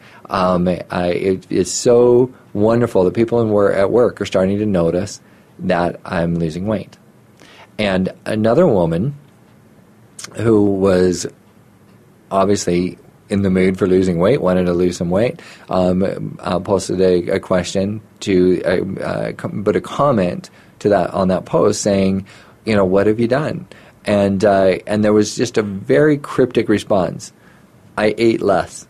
It's so wonderful that people at work are starting to notice that I'm losing weight. And another woman who was obviously in the mood for losing weight, wanted to lose some weight, posted a question but a comment to that on that post saying, what have you done? And there was just a very cryptic response. I ate less.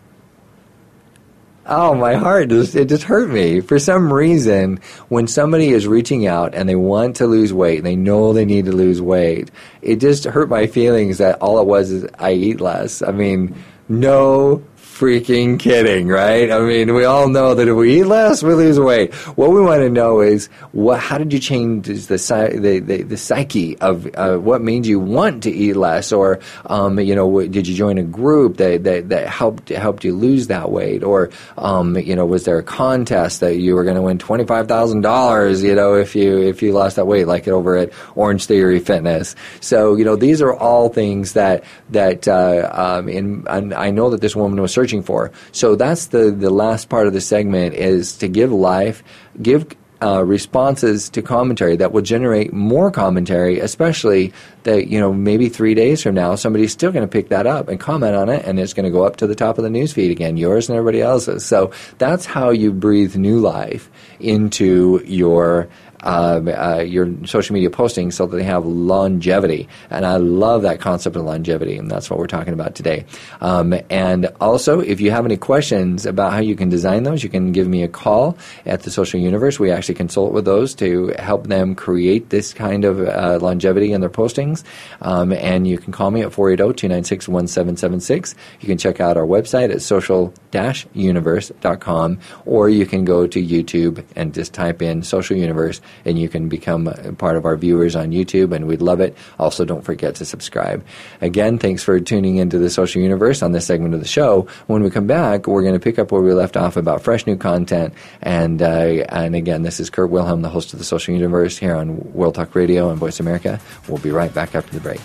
Oh, my heart, it just hurt me. For some reason, when somebody is reaching out and they want to lose weight, and they know they need to lose weight, it just hurt my feelings that all it was is I eat less. I mean, no freaking kidding, right? I mean, we all know that if we eat less, we lose weight. What we want to know is, how did you change the psyche of what made you want to eat less? Or, did you join a group that helped you lose that weight? Or, was there a contest that you were going to win $25,000, if you lost that weight, like over at Orange Theory Fitness? So, these are all things that and I know that this woman was searching for. So that's the last part of the segment, is to give responses to commentary that will generate more commentary, especially that, maybe 3 days from now, somebody's still going to pick that up and comment on it, and it's going to go up to the top of the newsfeed again, yours and everybody else's. So that's how you breathe new life into your social media posting, so that they have longevity. And I love that concept of longevity, and that's what we're talking about today. And also, if you have any questions about how you can design those, you can give me a call at the Social Universe. We actually consult with those to help them create this kind of longevity in their postings. And you can call me at 480-296-1776. You can check out our website at social-universe.com, or you can go to YouTube and just type in Social Universe, and you can become a part of our viewers on YouTube, and we'd love it. Also, don't forget to subscribe. Again, thanks for tuning into the Social Universe on this segment of the show. When we come back, we're going to pick up where we left off about fresh new content. And again, this is Kurt Wilhelm, the host of the Social Universe here on World Talk Radio and Voice America. We'll be right back after the break.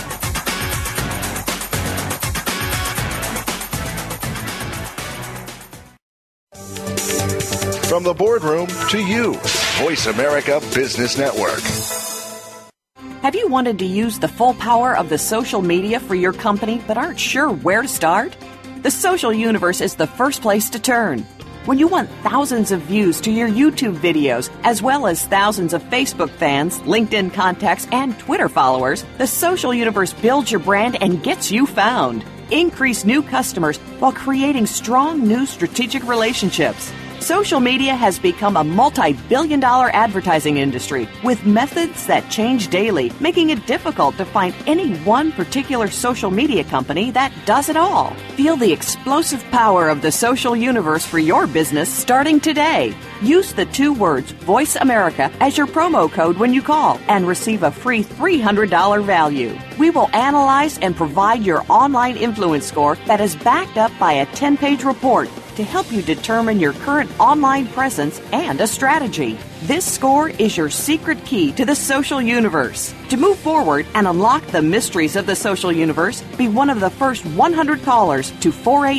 From the boardroom to you, Voice America Business Network. Have you wanted to use the full power of the social media for your company but aren't sure where to start? The Social Universe is the first place to turn. When you want thousands of views to your YouTube videos, as well as thousands of Facebook fans, LinkedIn contacts, and Twitter followers, the Social Universe builds your brand and gets you found. Increase new customers while creating strong new strategic relationships. Social media has become a multi-billion-dollar advertising industry with methods that change daily, making it difficult to find any one particular social media company that does it all. Feel the explosive power of the Social Universe for your business starting today. Use the 2 words Voice America as your promo code when you call and receive a free $300 value. We will analyze and provide your online influence score that is backed up by a 10-page report to help you determine your current online presence and a strategy. This score is your secret key to the Social Universe. To move forward and unlock the mysteries of the Social Universe, be one of the first 100 callers to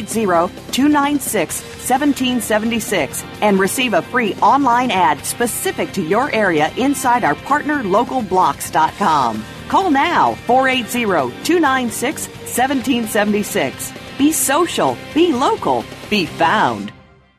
480-296-1776 and receive a free online ad specific to your area inside our partner localblocks.com. Call now, 480-296-1776. Be social, be local, be found.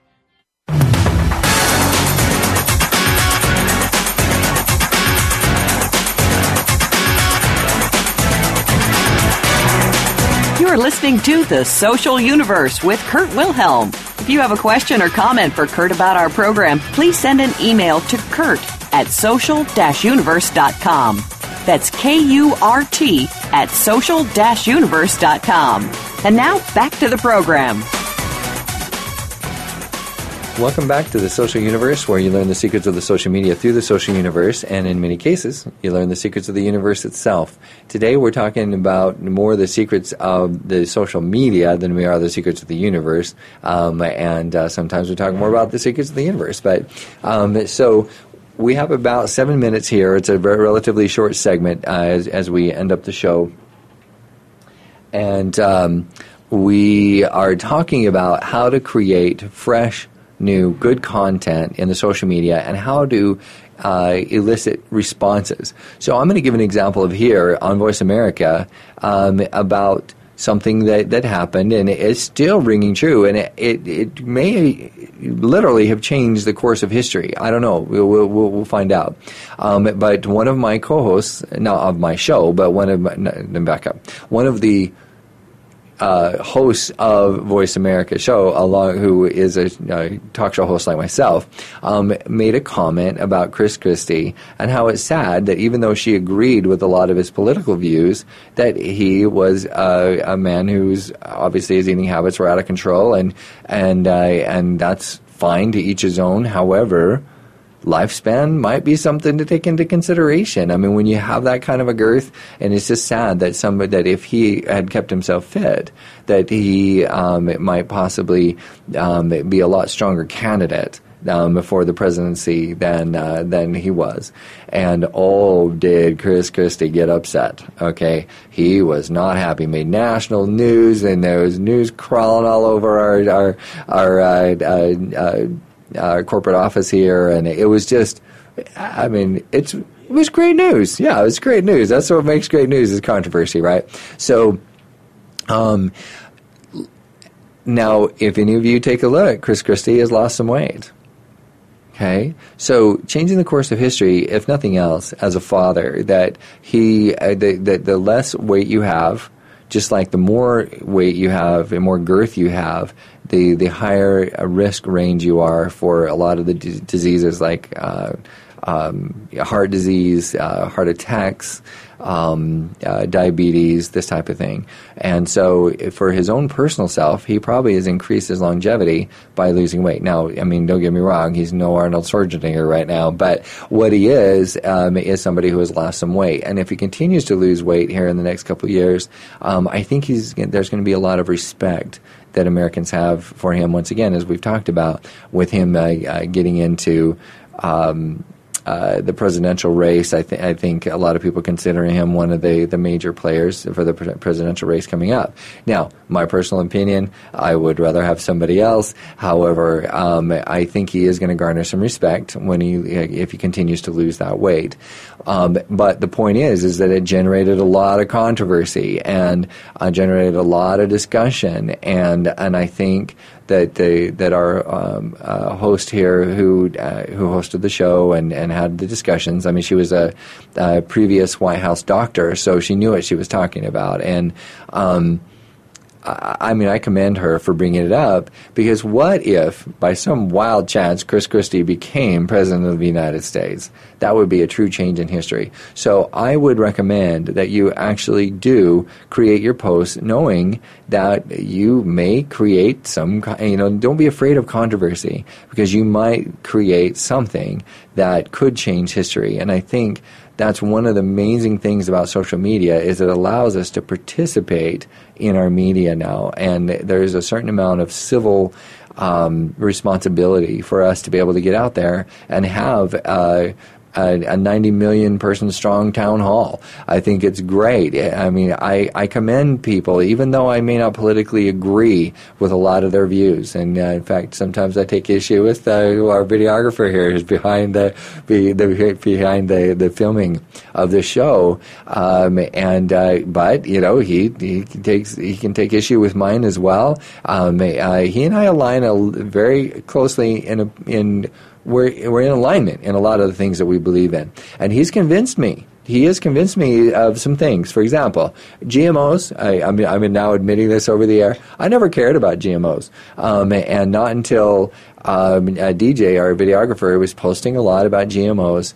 You're listening to The Social Universe with Kurt Wilhelm. If you have a question or comment for Kurt about our program, please send an email to kurt@social-universe.com. That's KURT@social-universe.com. And now, back to the program. Welcome back to the Social Universe, where you learn the secrets of the social media through the social universe, and in many cases, you learn the secrets of the universe itself. Today, we're talking about more the secrets of the social media than we are the secrets of the universe, and sometimes we talk more about the secrets of the universe. But so we have about 7 minutes here. It's a very relatively short segment as we end up the show. And we are talking about how to create fresh, new, good content in the social media and how to elicit responses. So I'm going to give an example of here on Voice America about something that happened, and it's still ringing true, and it may literally have changed the course of history. I don't know. We'll find out. But one of my co-hosts, not of my show, but one of the hosts of Voice America show, who is a talk show host like myself, made a comment about Chris Christie and how it's sad that even though she agreed with a lot of his political views, that he was a man whose obviously his eating habits were out of control, and that's fine, to each his own. However, lifespan might be something to take into consideration. I mean, when you have that kind of a girth, and it's just sad that that if he had kept himself fit, that he might possibly be a lot stronger candidate for the presidency than he was. And did Chris Christie get upset? Okay, he was not happy. Made national news, and there was news crawling all over our corporate office here, and it was just, I mean, it was great news. Yeah, it was great news. That's what makes great news, is controversy, right? So, now, if any of you take a look, Chris Christie has lost some weight. Okay, so changing the course of history, if nothing else, as a father, that the less weight you have, just like the more weight you have and more girth you have, the higher risk range you are for a lot of the diseases like heart disease, heart attacks, diabetes, this type of thing. And so for his own personal self, he probably has increased his longevity by losing weight. Now, I mean, don't get me wrong, he's no Arnold Schwarzenegger right now, but what he is somebody who has lost some weight. And if he continues to lose weight here in the next couple of years, I think there's going to be a lot of respect that Americans have for him, once again, as we've talked about, with him getting into the presidential race. I think a lot of people consider him one of the major players for the presidential race coming up. Now, my personal opinion, I would rather have somebody else. However, I think he is going to garner some respect if he continues to lose that weight. But the point is that it generated a lot of controversy and generated a lot of discussion, and I think that our host here who hosted the show and had the discussions. I mean, she was a previous White House doctor, so she knew what she was talking about. And I commend her for bringing it up, because what if, by some wild chance, Chris Christie became President of the United States? That would be a true change in history. So I would recommend that you actually do create your posts knowing that you may create some, don't be afraid of controversy, because you might create something that could change history. And I think that's one of the amazing things about social media, is it allows us to participate in our media now, and there's a certain amount of civil responsibility for us to be able to get out there and have a 90 million person strong town hall. I think it's great. I mean, I commend people, even though I may not politically agree with a lot of their views. And in fact, sometimes I take issue with our videographer here, who's behind the filming of the show. But he can take issue with mine as well. He and I align very closely we're in alignment in a lot of the things that we believe in. And he's convinced me. He has convinced me of some things. For example, GMOs. I'm now admitting this over the air. I never cared about GMOs. And not until DJ, our videographer, was posting a lot about GMOs.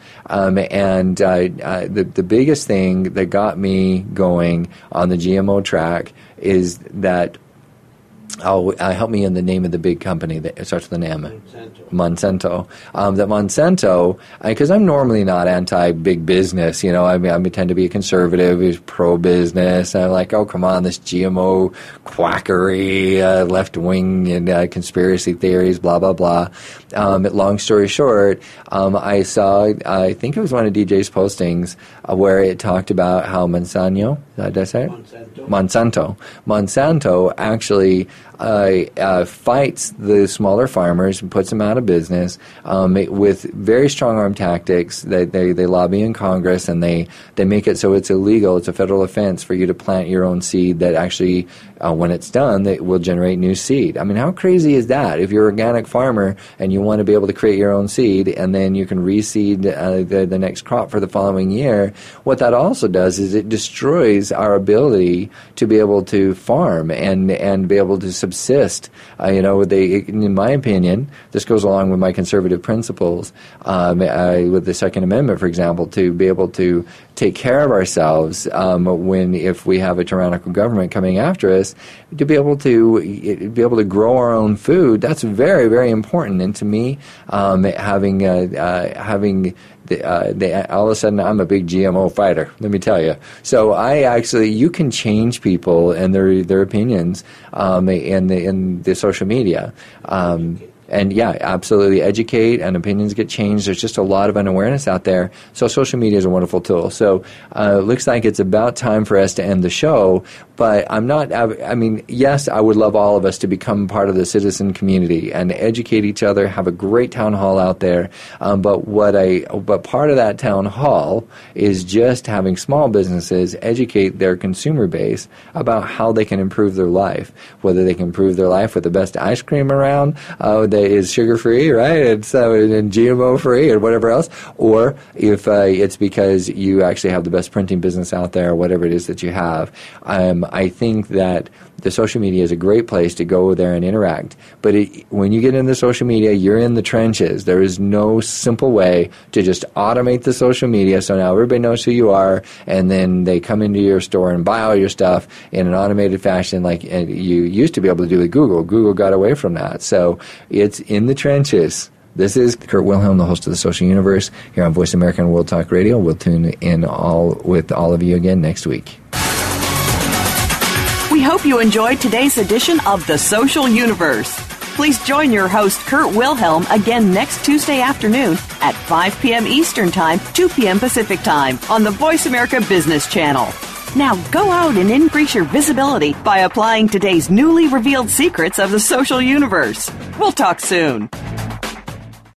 The biggest thing that got me going on the GMO track is that help me in the name of the big company that starts with an M. Monsanto. That Monsanto, because I'm normally not anti-big business, I tend to be a conservative who's pro-business. I'm like, oh, come on, this GMO quackery, left-wing and conspiracy theories, blah, blah, blah. Long story short, I think it was one of DJ's postings where it talked about how Monsanto actually fights the smaller farmers and puts them out of business with very strong-arm tactics. They lobby in Congress, and they make it so it's illegal. It's a federal offense for you to plant your own seed that actually, when it's done, that will generate new seed. I mean, how crazy is that? If you're an organic farmer and you want to be able to create your own seed, and then you can reseed the next crop for the following year, what that also does is it destroys our ability to be able to farm and be able to subsist. In my opinion, this goes along with my conservative principles, with the Second Amendment, for example, to be able to take care of ourselves if we have a tyrannical government coming after us, to be able to grow our own food. That's very, very important. And to me, having all of a sudden, I'm a big GMO fighter, let me tell you. So you can change people and their opinions in the social media. And yeah, absolutely educate, and opinions get changed. There's just a lot of unawareness out there. So social media is a wonderful tool. So it looks like it's about time for us to end the show. But yes, I would love all of us to become part of the citizen community and educate each other, have a great town hall out there. But part of that town hall is just having small businesses educate their consumer base about how they can improve their life, whether they can improve their life with the best ice cream around, that is sugar-free, right, and GMO-free and whatever else, or if it's because you actually have the best printing business out there, or whatever it is that you have. I think that the social media is a great place to go there and interact. But when you get into social media, you're in the trenches. There is no simple way to just automate the social media so now everybody knows who you are, and then they come into your store and buy all your stuff in an automated fashion like you used to be able to do with Google. Google got away from that. So it's in the trenches. This is Kurt Wilhelm, the host of The Social Universe, here on Voice America and World Talk Radio. We'll tune in with all of you again next week. We hope you enjoyed today's edition of The Social Universe. Please join your host, Kurt Wilhelm, again next Tuesday afternoon at 5 p.m. Eastern Time, 2 p.m. Pacific Time on the Voice America Business Channel. Now go out and increase your visibility by applying today's newly revealed secrets of the social universe. We'll talk soon.